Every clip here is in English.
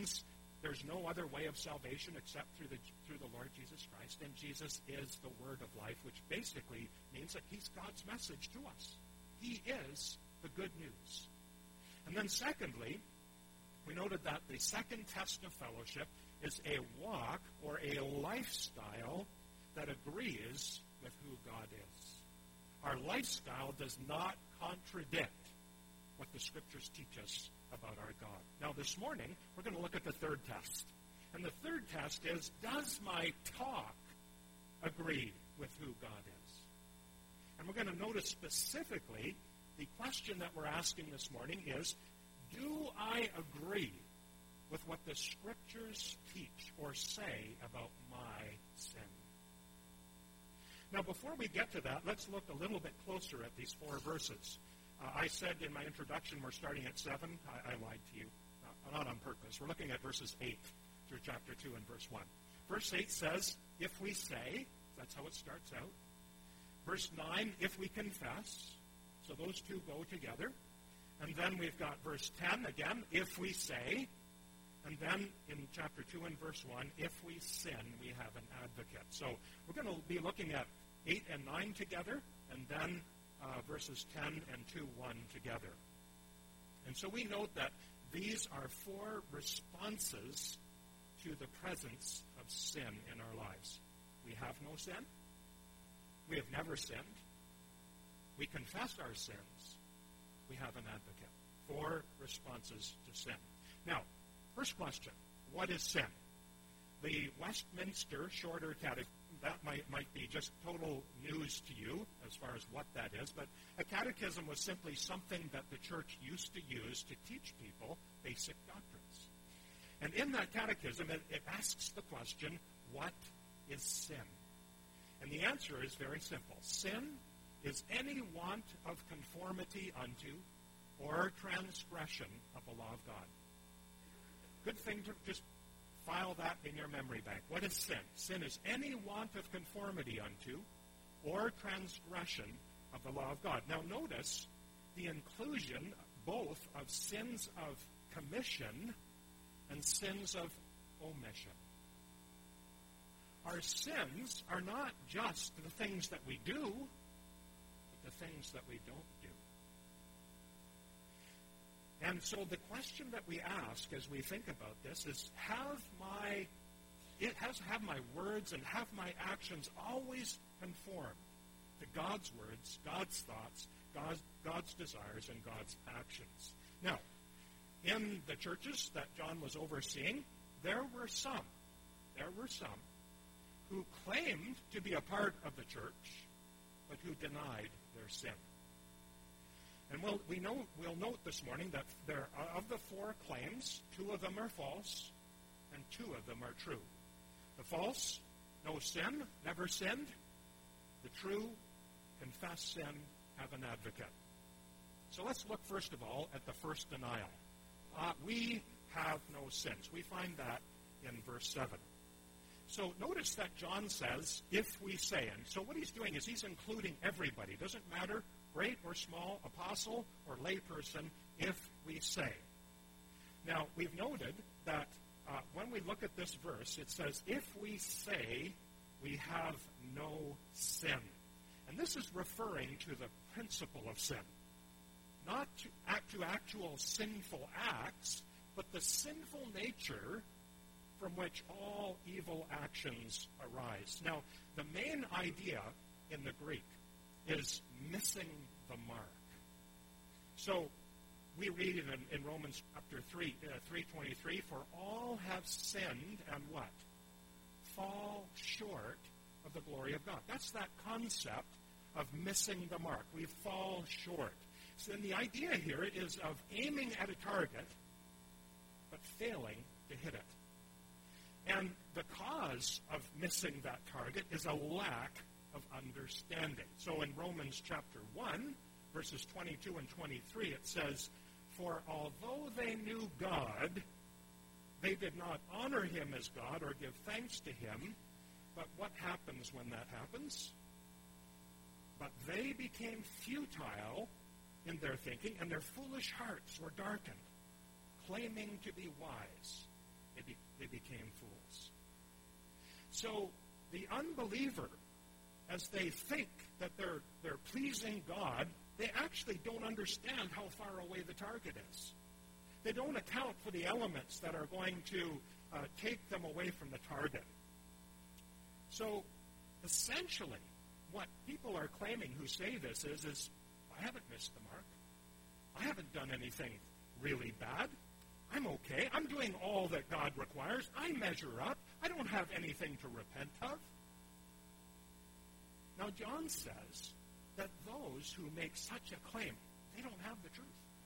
means there's no other way of salvation except through the Lord Jesus Christ, and Jesus is the Word of life, which basically means that he's God's message to us. He is the good news. And then secondly, we noted that the second test of fellowship is a walk or a lifestyle that agrees with who God is. Our lifestyle does not contradict what the Scriptures teach us about our God. Now, this morning, we're going to look at the third test. And the third test is, does my talk agree with who God is? And we're going to notice specifically the question that we're asking this morning is, do I agree with what the Scriptures teach or say about my sin? Now, before we get to that, let's look a little bit closer at these 4 verses. I said in my introduction we're starting at 7. I lied to you. Not on purpose. We're looking at verses 8 through chapter 2 and verse 1. Verse 8 says, if we say, that's how it starts out. Verse 9, if we confess. So those two go together. And then we've got verse 10 again, if we say. And then in chapter 2 and verse 1, if we sin, we have an advocate. So we're going to be looking at 8 and 9 together, and then verses 10 and 2:1 together. And so we note that these are 4 responses to the presence of sin in our lives. We have no sin. We have never sinned. We confess our sins. We have an advocate. 4 responses to sin. Now, first question, what is sin? The Westminster Shorter Catechism, that might be just total news to you as far as what that is, but a catechism was simply something that the church used to use to teach people basic doctrines. And in that catechism, it asks the question, what is sin? And the answer is very simple. Sin is any want of conformity unto or transgression of the law of God. Good thing to just file that in your memory bank. What is sin? Sin is any want of conformity unto or transgression of the law of God. Now notice the inclusion both of sins of commission and sins of omission. Our sins are not just the things that we do, but the things that we don't do. And so the question that we ask as we think about this is, have my words and have my actions always conformed to God's words, God's thoughts, God's desires, and God's actions? Now, in the churches that John was overseeing, there were some who claimed to be a part of the church, but who denied their sin. And we'll note this morning that of the 4 claims, 2 of them are false, and 2 of them are true. The false, no sin, never sinned. The true, confess sin, have an advocate. So let's look first of all at the first denial. We have no sins. We find that in verse 7. So notice that John says, if we say. And so what he's doing is he's including everybody. Doesn't matter, great or small, apostle or layperson, if we say. Now, we've noted that when we look at this verse, it says, if we say we have no sin. And this is referring to the principle of sin. Not to actual sinful acts, but the sinful nature from which all evil actions arise. Now, the main idea in the Greek is missing the mark. So we read in Romans chapter 3:23, for all have sinned and what? Fall short of the glory of God. That's that concept of missing the mark. We fall short. So then the idea here is of aiming at a target, but failing to hit it. And the cause of missing that target is a lack of understanding. So in Romans chapter 1, verses 22 and 23, it says, for although they knew God, they did not honor him as God or give thanks to him. But what happens when that happens? But they became futile in their thinking, and their foolish hearts were darkened. Claiming to be wise, became fools. So the unbeliever, as they think that they're pleasing God, they actually don't understand how far away the target is. They don't account for the elements that are going to take them away from the target. So essentially, what people are claiming who say this is I haven't missed the mark. I haven't done anything really bad. I'm okay. I'm doing all that God requires. I measure up. I don't have anything to repent of. Now, John says that those who make such a claim, they don't have the truth.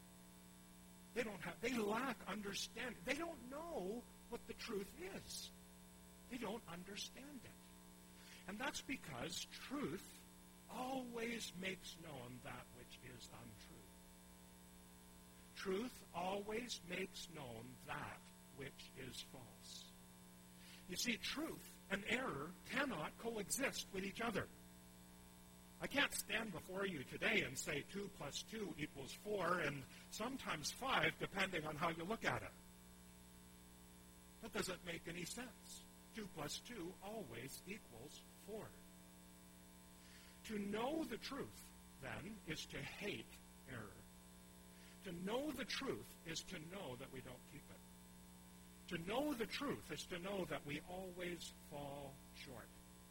They lack understanding. They don't know what the truth is. They don't understand it. And that's because truth always makes known that which is untrue. Truth always makes known that which is false. You see, truth and error cannot coexist with each other. I can't stand before you today and say 2 plus 2 equals 4 and sometimes 5, depending on how you look at it. That doesn't make any sense. 2 plus 2 always equals 4. To know the truth, then, is to hate error. To know the truth is to know that we don't keep it. To know the truth is to know that we always fall short.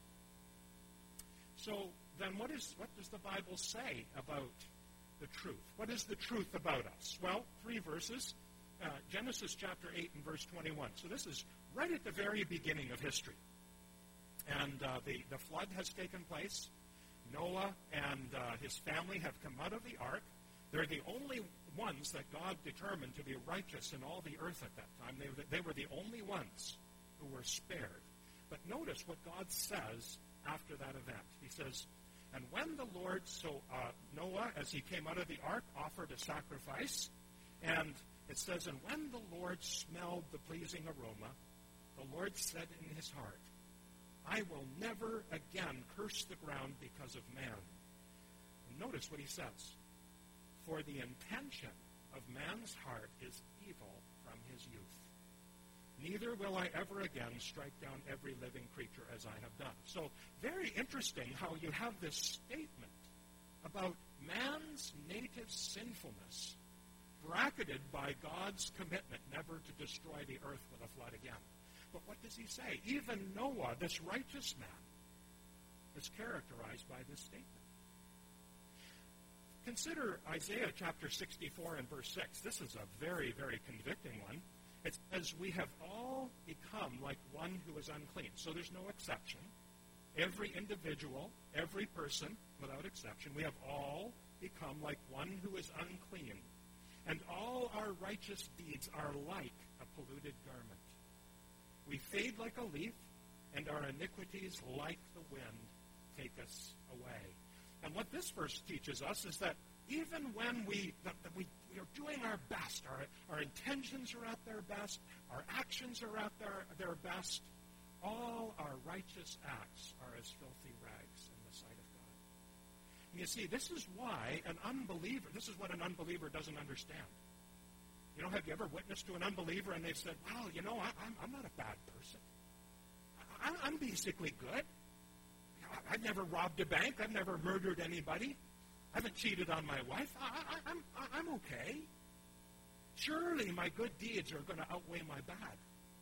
So then what does the Bible say about the truth? What is the truth about us? Well, 3 verses. Genesis chapter 8 and verse 21. So this is right at the very beginning of history. And the flood has taken place. Noah and his family have come out of the ark. They're the only ones that God determined to be righteous in all the earth at that time. They were the only ones who were spared. But notice what God says after that event. He says, and when the Lord, Noah, as he came out of the ark, offered a sacrifice, and it says, and when the Lord smelled the pleasing aroma, the Lord said in his heart, I will never again curse the ground because of man. And notice what he says. For the intention of man's heart is evil from his youth. Neither will I ever again strike down every living creature as I have done. So very interesting how you have this statement about man's native sinfulness bracketed by God's commitment never to destroy the earth with a flood again. But what does he say? Even Noah, this righteous man, is characterized by this statement. Consider Isaiah chapter 64 and verse 6. This is a very, very convicting one. It says, we have all become like one who is unclean. So there's no exception. Every individual, every person, without exception, we have all become like one who is unclean. And all our righteous deeds are like a polluted garment. We fade like a leaf, and our iniquities, like the wind, take us away. And what this verse teaches us is that even when we are doing our best, our intentions are at their best, our actions are at their best, all our righteous acts are as filthy rags in the sight of God. And you see, this is what an unbeliever doesn't understand. You know, have you ever witnessed to an unbeliever and they've said, well, you know, I'm not a bad person. I'm basically good. I've never robbed a bank. I've never murdered anybody. I haven't cheated on my wife. I'm okay. Surely my good deeds are going to outweigh my bad.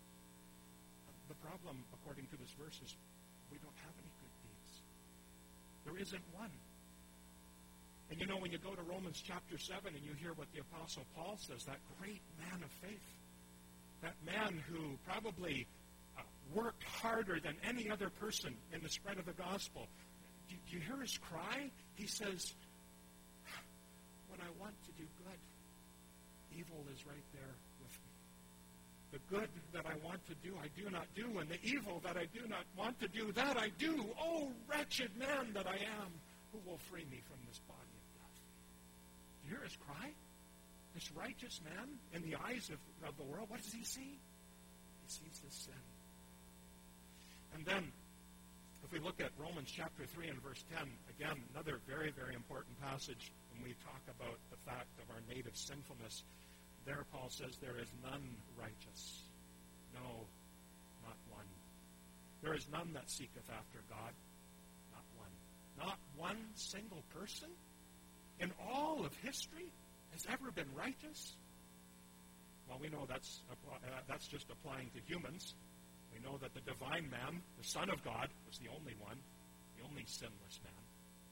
The problem, according to this verse, is we don't have any good deeds. There isn't one. And you know, when you go to Romans chapter 7 and you hear what the Apostle Paul says, that great man of faith, that man who probably worked harder than any other person in the spread of the gospel, do you hear his cry? He says, when I want to do good, evil is right there with me. The good that I want to do, I do not do, and the evil that I do not want to do, that I do. Oh, wretched man that I am, who will free me from this body of death? Do you hear his cry? This righteous man, in the eyes of the world, what does he see? He sees his sin. And then, if we look at Romans chapter 3 and verse 10, again, another very, very important passage when we talk about the fact of our native sinfulness. There Paul says, there is none righteous. No, is none that seeketh after God. Not one. Not one single person in all of history has ever been righteous. Well, we know that's just applying to humans. We know that the divine man, the Son of God, was the only one, the only sinless man.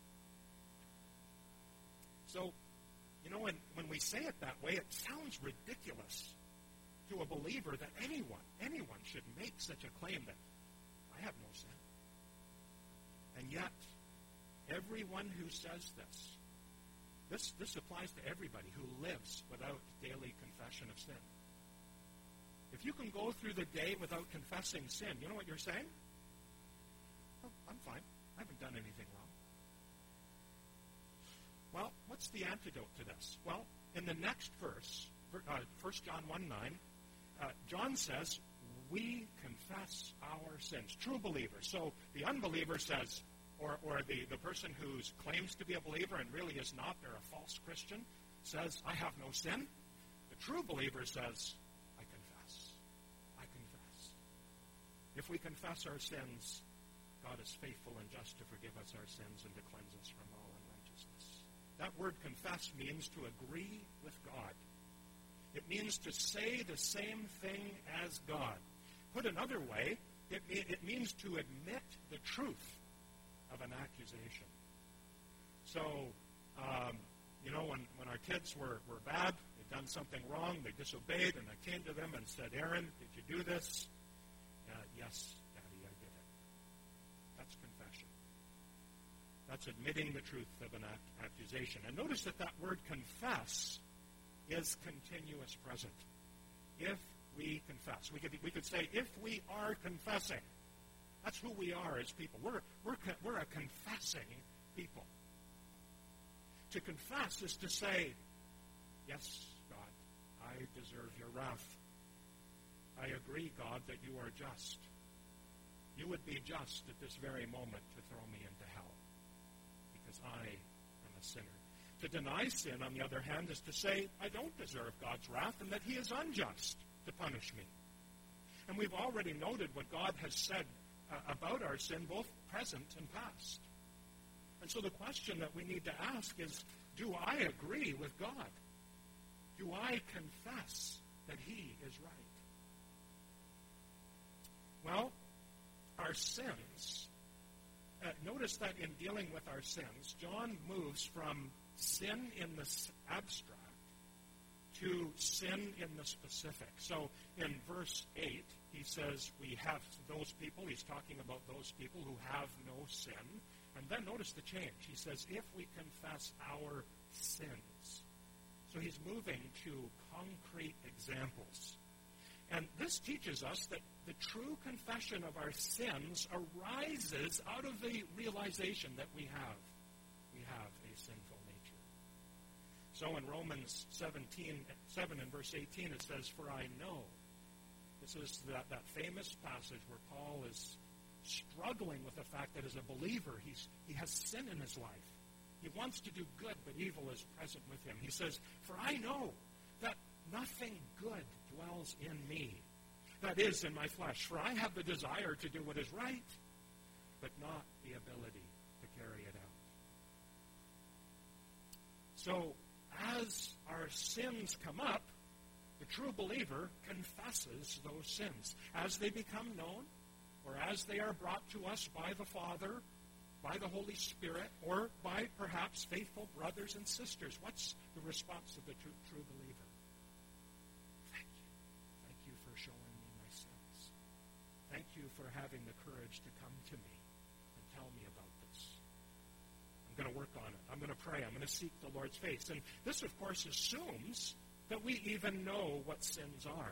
So, when we say it that way, it sounds ridiculous to a believer that anyone should make such a claim that I have no sin. And yet, everyone who says this applies to everybody who lives without daily confession of sin. If you can go through the day without confessing sin, you know what you're saying? Oh, I'm fine. I haven't done anything wrong. Well, what's the antidote to this? Well, in the next verse, 1 John 1:9, John says, we confess our sins. True believers. So the unbeliever says, or the person who claims to be a believer and really is not, they're a false Christian, says, I have no sin. The true believer says, I confess. I confess. If we confess our sins, God is faithful and just to forgive us our sins and to cleanse us from all unrighteousness. That word confess means to agree with God. It means to say the same thing as God. Put another way, it means to admit the truth of an accusation. So, when our kids were bad, they'd done something wrong, they disobeyed, and I came to them and said, Aaron, did you do this? Yes, Daddy, I did it. That's confession. That's admitting the truth of an accusation. And notice that word confess is continuous present. If we confess. We could say, if we are confessing. That's who we are as people. We're a confessing people. To confess is to say, yes, God, I deserve your wrath. I agree, God, that you are just. You would be just at this very moment to throw me into hell because I am a sinner. To deny sin, on the other hand, is to say, I don't deserve God's wrath and that he is unjust to punish me. And we've already noted what God has said about our sin, both present and past. And so the question that we need to ask is, do I agree with God? Do I confess that he is right? Well, our sins, notice that in dealing with our sins, John moves from sin in the abstract to sin in the specific. So in verse 8, he says we have those people. He's talking about those people who have no sin. And then notice the change. He says, if we confess our sins. So he's moving to concrete examples. And this teaches us that the true confession of our sins arises out of the realization that we have a sinful nature. So in Romans 7 and verse 18, it says, for I know. This is that famous passage where Paul is struggling with the fact that as a believer, he has sin in his life. He wants to do good, but evil is present with him. He says, for I know that nothing good dwells in me, that is, in my flesh. For I have the desire to do what is right, but not the ability to carry it out. So, as our sins come up, the true believer confesses those sins. As they become known, or as they are brought to us by the Father, by the Holy Spirit, or by perhaps faithful brothers and sisters, what's the response of the true believer? Thank you. Thank you for showing me my sins. Thank you for having the courage to come to me and tell me about this. I'm going to work on it. I'm going to pray. I'm going to seek the Lord's face. And this, of course, assumes that we even know what sins are.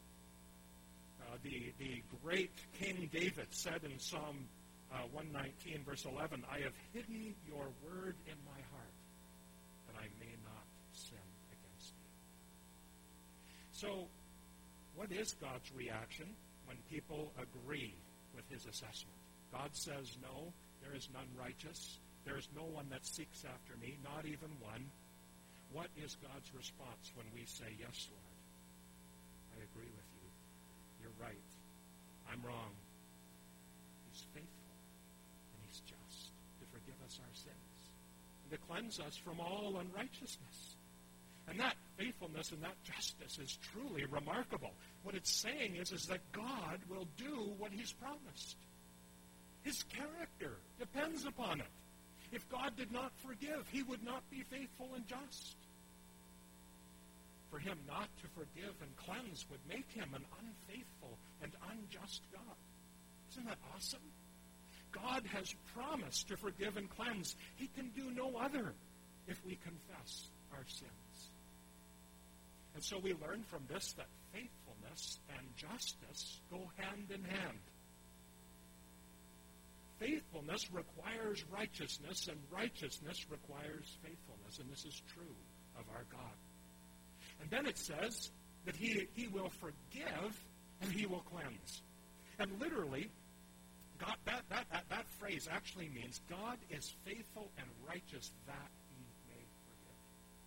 The great King David said in Psalm 119, verse 11, I have hidden your word in my heart, that I may not sin against thee. So, what is God's reaction when people agree with his assessment? God says, no, there is none righteous. There is no one that seeks after me, not even one. What is God's response when we say, yes, Lord, I agree with you. You're right. I'm wrong. He us our sins and to cleanse us from all unrighteousness. And that faithfulness and that justice is truly remarkable. What it's saying is that God will do what he's promised. His character depends upon it. If God did not forgive, he would not be faithful and just. For him not to forgive and cleanse would make him an unfaithful and unjust God. Isn't that awesome? God has promised to forgive and cleanse. He can do no other if we confess our sins. And so we learn from this that faithfulness and justice go hand in hand. Faithfulness requires righteousness, and righteousness requires faithfulness. And this is true of our God. And then it says that he will forgive and he will cleanse. And literally, God, that phrase actually means God is faithful and righteous that he may forgive.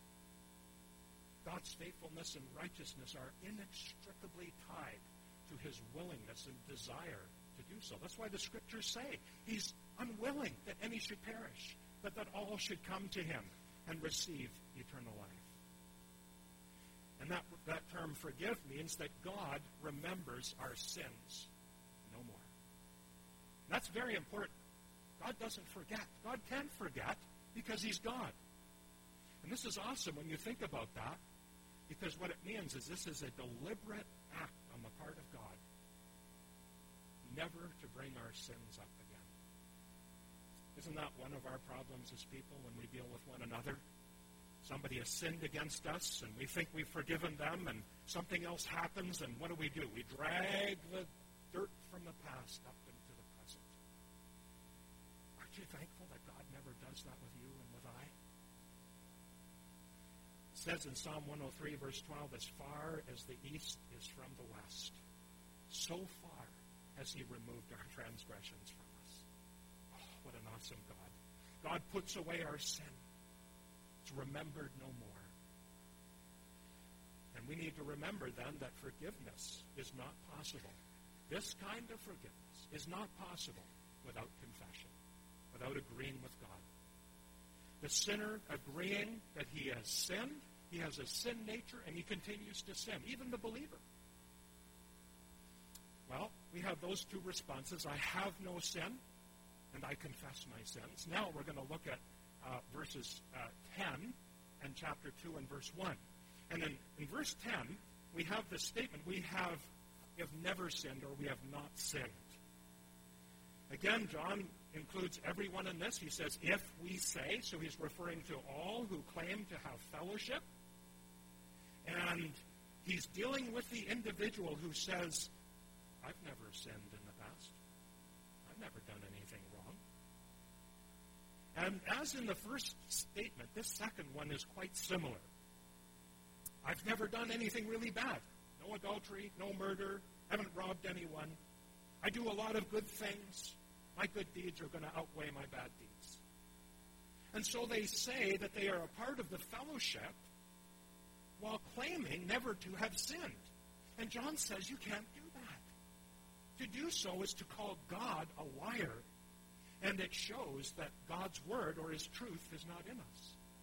God's faithfulness and righteousness are inextricably tied to his willingness and desire to do so. That's why the scriptures say he's unwilling that any should perish, but that all should come to him and receive eternal life. And that term forgive means that God remembers our sins no more. And that's very important. God doesn't forget. God can forget because he's God. And this is awesome when you think about that, because what it means is this is a deliberate act on the part of God never to bring our sins up again. Isn't that one of our problems as people when we deal with one another? Somebody has sinned against us, and we think we've forgiven them, and something else happens, and what do? We drag the dirt from the past up into the present. Aren't you thankful that God never does that with you and with I? It says in Psalm 103, verse 12, as far as the east is from the west, so far has he removed our transgressions from us. Oh, what an awesome God. God puts away our sin. It's remembered no more. And we need to remember then that forgiveness is not possible. This kind of forgiveness is not possible without confession, without agreeing with God. The sinner agreeing that he has sinned, he has a sin nature, and he continues to sin, even the believer. Well, we have those two responses. I have no sin, and I confess my sins. Now we're going to look at verses 10 and chapter 2 and verse 1. And then in verse 10, we have this statement, we have never sinned or we have not sinned. Again, John includes everyone in this. He says, if we say, so he's referring to all who claim to have fellowship. And he's dealing with the individual who says, I've never sinned in the past. I've never done anything wrong. And as in the first statement, this second one is quite similar. I've never done anything really bad. No adultery, no murder, haven't robbed anyone. I do a lot of good things. My good deeds are going to outweigh my bad deeds. And so they say that they are a part of the fellowship while claiming never to have sinned. And John says you can't do that. To do so is to call God a liar, and it shows that God's word or his truth is not in us.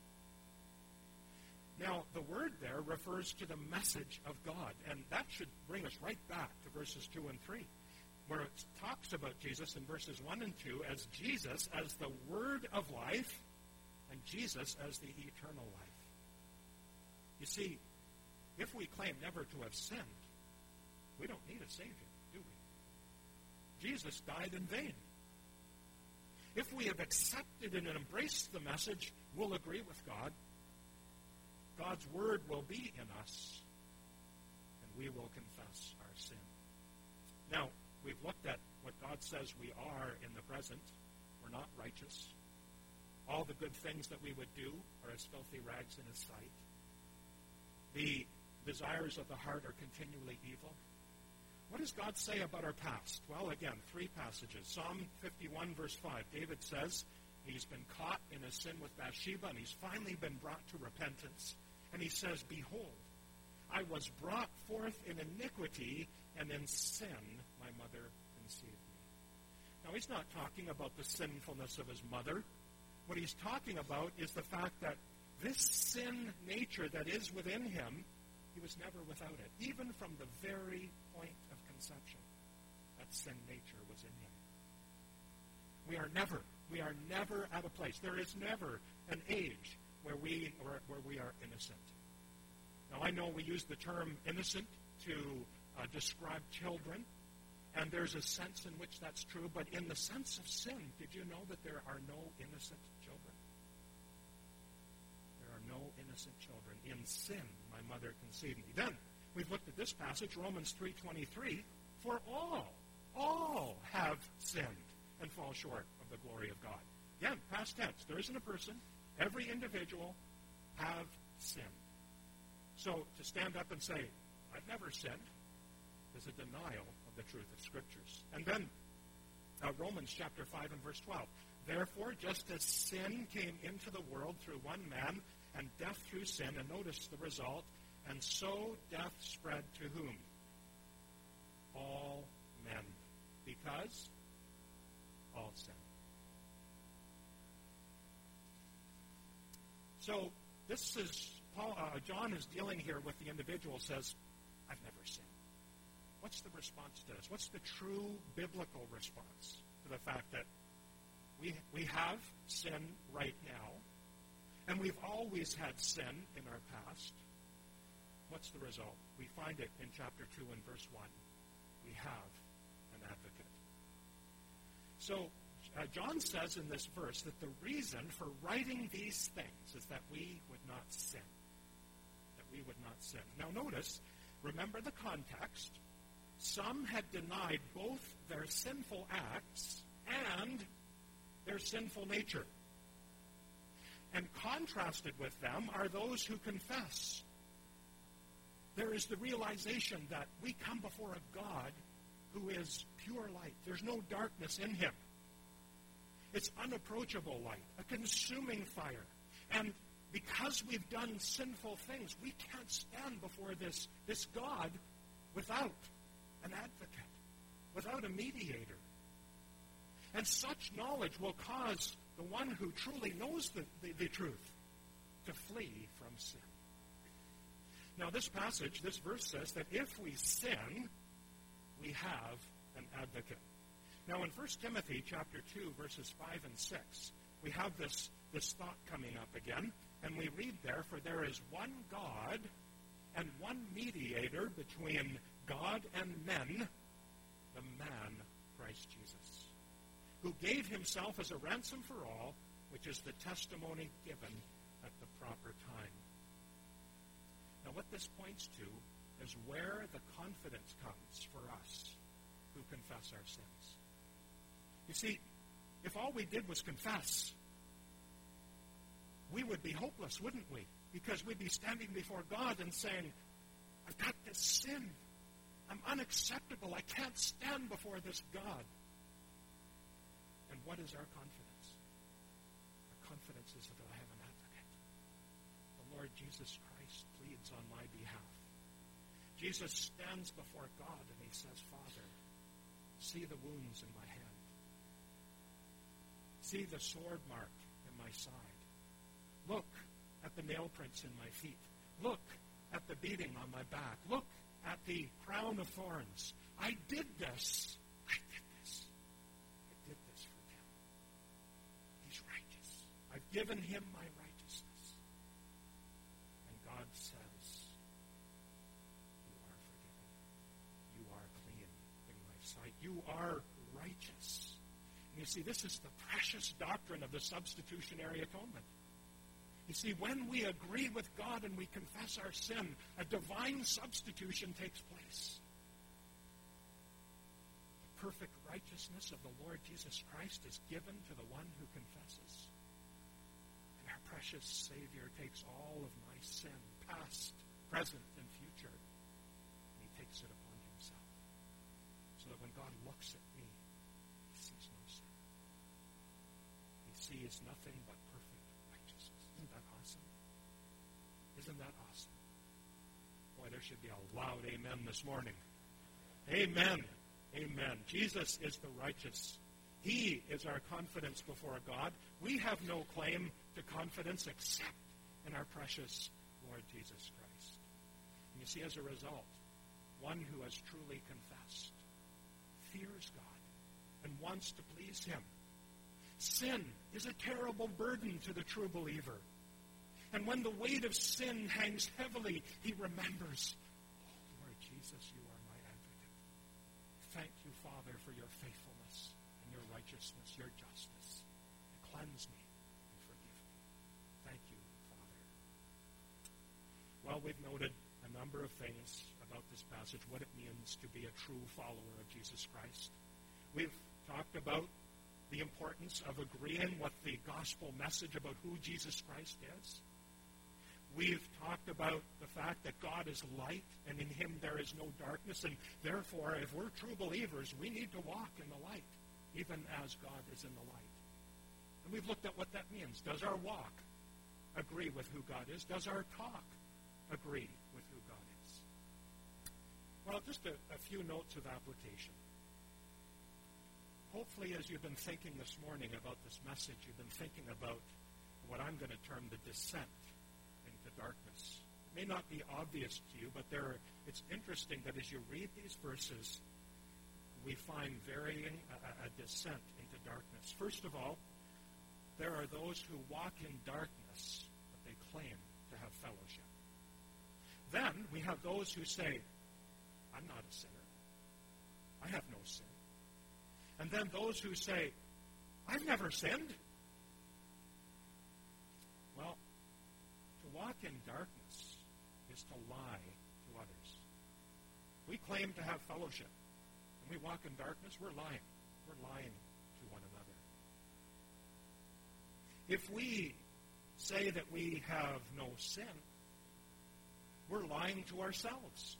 Now, the word there refers to the message of God, and that should bring us right back to verses 2 and 3, where it talks about Jesus in verses 1 and 2 as Jesus as the word of life and Jesus as the eternal life. You see, if we claim never to have sinned, we don't need a Savior, do we? Jesus died in vain. If we have accepted and embraced the message, we'll agree with God. God's word will be in us, and we will confess our sin. Now, we've looked at what God says we are in the present. We're not righteous. All the good things that we would do are as filthy rags in his sight. The desires of the heart are continually evil. What does God say about our past? Well, again, 3 passages. Psalm 51, verse 5. David says he's been caught in a sin with Bathsheba, and he's finally been brought to repentance. And he says, behold, I was brought forth in iniquity, and in sin my mother conceived me. Now, he's not talking about the sinfulness of his mother, What he's talking about is the fact that this sin nature that is within him, he was never without it. Even from the very point of conception, that sin nature was in him. We are never at a place. There is never an age where we are innocent. Now, I know we use the term innocent to describe children, and there's a sense in which that's true, but in the sense of sin, did you know that there are no innocent children? There are no innocent children. In sin, my mother conceived me. Then, we've looked at this passage, Romans 3:23, for all have sinned and fall short of the glory of God. Again, past tense. There isn't a person. Every individual have sinned. So to stand up and say, I've never sinned, is a denial of the truth of Scriptures. And then Romans chapter 5 and verse 12. Therefore, just as sin came into the world through one man, and death through sin, and notice the result, and so death spread to whom? All men. Because all sin. So this is John is dealing here with the individual says, I've never sinned. What's the response to this? What's the true biblical response to the fact that we have sin right now, and we've always had sin in our past? What's the result? We find it in chapter 2 and verse 1. We have an advocate. So John says in this verse that the reason for writing these things is that we would not sin. That we would not sin. Now notice, remember the context. Some had denied both their sinful acts and their sinful nature. And contrasted with them are those who confess. There is the realization that we come before a God who is pure light. There's no darkness in him. It's unapproachable light, a consuming fire. And because we've done sinful things, we can't stand before this God without an advocate, without a mediator. And such knowledge will cause the one who truly knows the truth to flee from sin. Now this passage, this verse says that if we sin, we have an advocate. Now in 1 Timothy chapter 2, verses 5 and 6, we have this thought coming up again, and we read there, for there is one God and one mediator between God and men, the man Christ Jesus, who gave himself as a ransom for all, which is the testimony given at the proper time. Now what this points to is where the confidence comes for us who confess our sins. You see, if all we did was confess, we would be hopeless, wouldn't we? Because we'd be standing before God and saying, I've got this sin. I'm unacceptable. I can't stand before this God. And what is our confidence? Our confidence is that I have an advocate. The Lord Jesus Christ pleads on my behalf. Jesus stands before God and he says, Father, see the wounds in my hand. See the sword mark in my side. Look at the nail prints in my feet. Look at the beating on my back. Look at the crown of thorns. I did this. I did this. I did this for him. He's righteous. I've given him my righteousness. And God says, you are forgiven. You are clean in my sight. You are righteous. And you see, this is the precious doctrine of the substitutionary atonement. You see, when we agree with God and we confess our sin, a divine substitution takes place. The perfect righteousness of the Lord Jesus Christ is given to the one who confesses. And our precious Savior takes all of my sin, past, present, and future, and he takes it upon himself. So that when God looks at me, he sees no sin. He sees nothing but perfect righteousness. Isn't that awesome? Isn't that awesome? Boy, there should be a loud amen this morning. Amen. Amen. Jesus is the righteous He is our confidence before God. We have no claim to confidence except in our precious Lord Jesus Christ. And you see, as a result, one who has truly confessed fears God and wants to please him. Sin is a terrible burden to the true believer. And when the weight of sin hangs heavily, he remembers, "Oh, Lord Jesus, you are my advocate. Thank you, Father, for your faithfulness and your righteousness, your justice. Cleanse me and forgive me. Thank you, Father." Well, we've noted a number of things about this passage, what it means to be a true follower of Jesus Christ. We've talked about the importance of agreeing with the gospel message about who Jesus Christ is. We've talked about the fact that God is light, and in him there is no darkness, and therefore, if we're true believers, we need to walk in the light, even as God is in the light. And we've looked at what that means. Does our walk agree with who God is? Does our talk agree with who God is? Well, just a few notes of application. Hopefully, as you've been thinking this morning about this message, you've been thinking about what I'm going to term the descent into darkness. It may not be obvious to you, but it's interesting that as you read these verses, we find varying a descent into darkness. First of all, there are those who walk in darkness, but they claim to have fellowship. Then we have those who say, "I'm not a sinner. I have no sin." And then those who say, "I've never sinned." Well, to walk in darkness is to lie to others. We claim to have fellowship. When we walk in darkness, we're lying. We're lying to one another. If we say that we have no sin, we're lying to ourselves.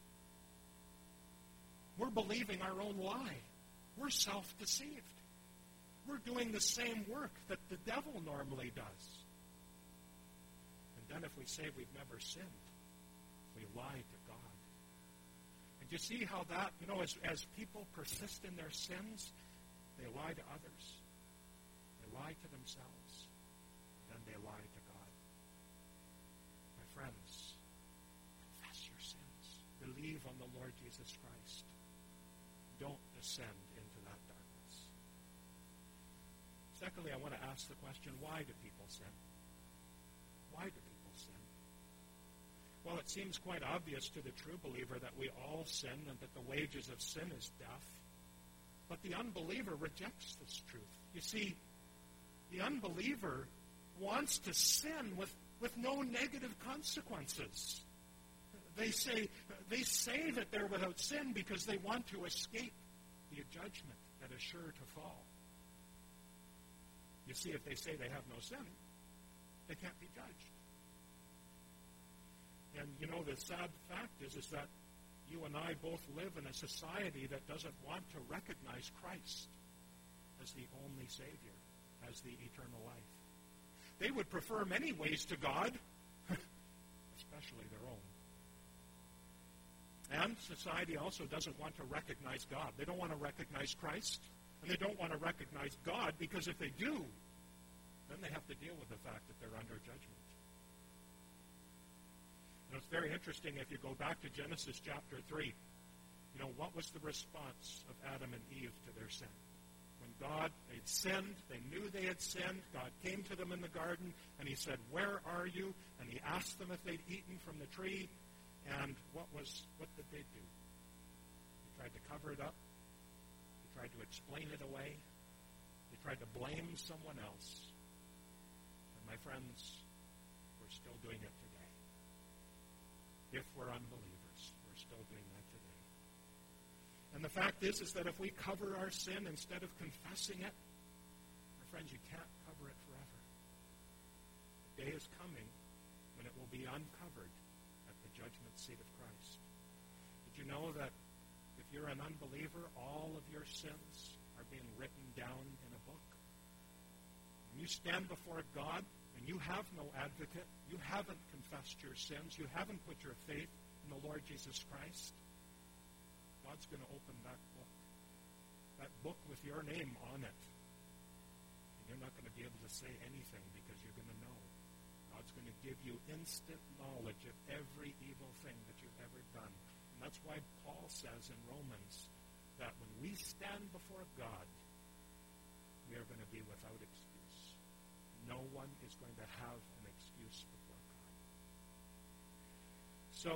We're believing our own lie. We're self-deceived. We're doing the same work that the devil normally does. And then if we say we've never sinned, we lie to God. And you see how that, as people persist in their sins, they lie to others. They lie to themselves. Then they lie to God. My friends, confess your sins. Believe on the Lord Jesus Christ. Don't descend into that darkness. Secondly, I want to ask the question, why do people sin? Why do people sin? Well, it seems quite obvious to the true believer that we all sin and that the wages of sin is death. But the unbeliever rejects this truth. You see, the unbeliever wants to sin with no negative consequences. They say that they're without sin because they want to escape the judgment that is sure to fall. You see, if they say they have no sin, they can't be judged. And the sad fact is that you and I both live in a society that doesn't want to recognize Christ as the only Savior, as the eternal life. They would prefer many ways to God, especially their own. And society also doesn't want to recognize God. They don't want to recognize Christ, and they don't want to recognize God, because if they do, then they have to deal with the fact that they're under judgment. It's very interesting if you go back to Genesis chapter 3. What was the response of Adam and Eve to their sin? When they'd sinned, they knew they had sinned, God came to them in the garden, and he said, "Where are you?" And he asked them if they'd eaten from the tree. And what did they do? They tried to cover it up. They tried to explain it away. They tried to blame someone else. And my friends, we're still doing it today. If we're unbelievers, we're still doing that today. And the fact is that if we cover our sin instead of confessing it, my friends, you can't cover it forever. The day is coming when it will be uncovered at the judgment seat of Christ. Did you know that if you're an unbeliever, all of your sins are being written down in a book? When you stand before God and you have no advocate, you haven't confessed your sins, you haven't put your faith in the Lord Jesus Christ, God's going to open that book with your name on it, you're not going to be able to say anything because you're going to know. God's going to give you instant knowledge of every evil thing that you've ever done. And that's why Paul says in Romans that when we stand before God, we are going to be without excuse. No one is going to have an excuse before God. So,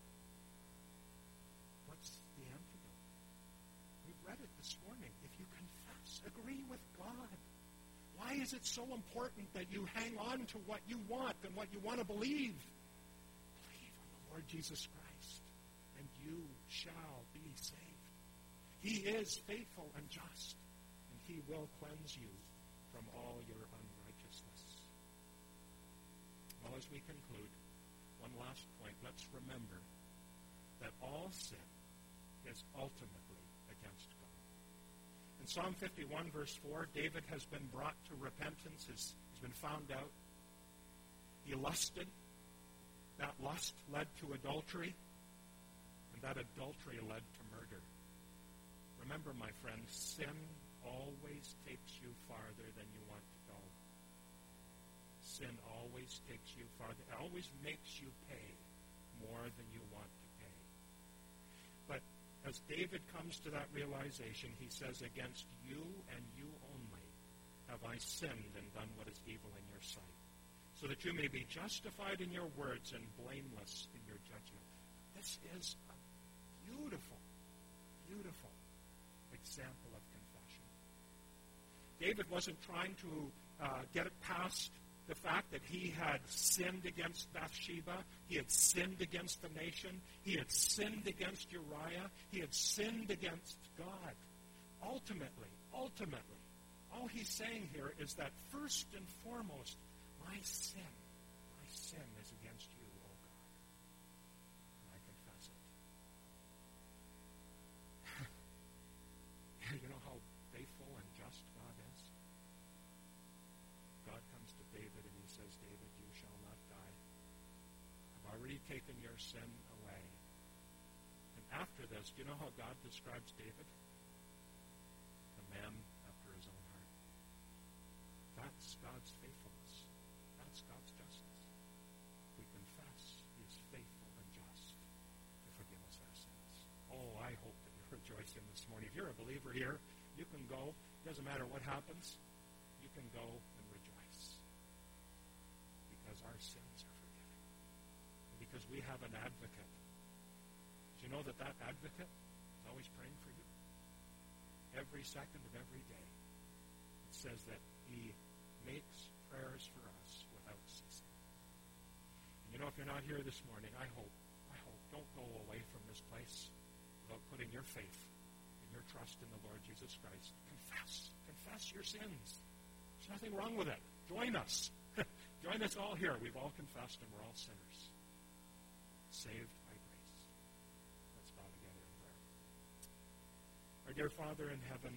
what's the antidote? We've read it this morning. If you confess, agree with God. Why is it so important that you hang on to what you want and what you want to believe? Believe on the Lord Jesus Christ, and you shall be saved. He is faithful and just, and he will cleanse you from all your unrighteousness. Well, as we conclude, one last point. Let's remember that all sin is ultimately against God. In Psalm 51, verse 4, David has been brought to repentance. He's been found out. He lusted. That lust led to adultery, and that adultery led to murder. Remember, my friend, sin always takes you farther than you want to go. Sin always takes you farther. It always makes you pay more than you want to pay. But as David comes to that realization, he says, against you and you only have I sinned and done what is evil in your sight, so that you may be justified in your words and blameless in your judgment. This is a beautiful, beautiful example of confession. David wasn't trying to get it past the fact that he had sinned against Bathsheba, he had sinned against the nation, he had sinned against Uriah, he had sinned against God. Ultimately, all he's saying here is that first and foremost, my sin is against you, O God. And I confess it. You know how faithful and just God is? God comes to David and he says, David, you shall not die. I've already taken your sin away. And after this, do you know how God describes David? A man after his own heart. That's God's faithfulness. That's God's justice. We confess he is faithful and just to forgive us our sins. Oh, I hope that you're rejoicing this morning. If you're a believer here, you can go. It doesn't matter what happens. You can go and rejoice. Because our sins are forgiven. And because we have an advocate. Did you know that advocate is always praying for you? Every second of every day. It says that he makes prayers for us without ceasing. And you know, if you're not here this morning, I hope, don't go away from this place without putting your faith and your trust in the Lord Jesus Christ. Confess your sins. There's nothing wrong with it. Join us. Join us all here. We've all confessed and we're all sinners. Saved by grace. Let's bow together in prayer. Our dear Father in heaven,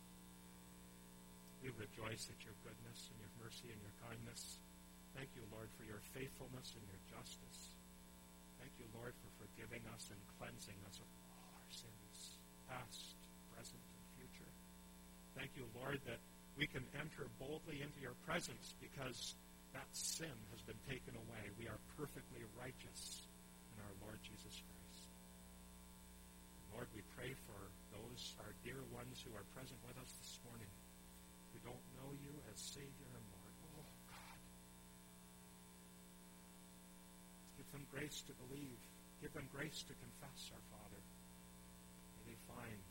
we rejoice at your goodness and your mercy and your kindness. Thank you, Lord, for your faithfulness and your justice. Thank you, Lord, for forgiving us and cleansing us of all our sins, past, present, and future. Thank you, Lord, that we can enter boldly into your presence because that sin has been taken away. We are perfectly righteous in our Lord Jesus Christ. And Lord, we pray for those, our dear ones who are present with us this morning, who don't know you as Savior and Lord. Oh, God. Give them grace to believe. Give them grace to confess, our Father. May they find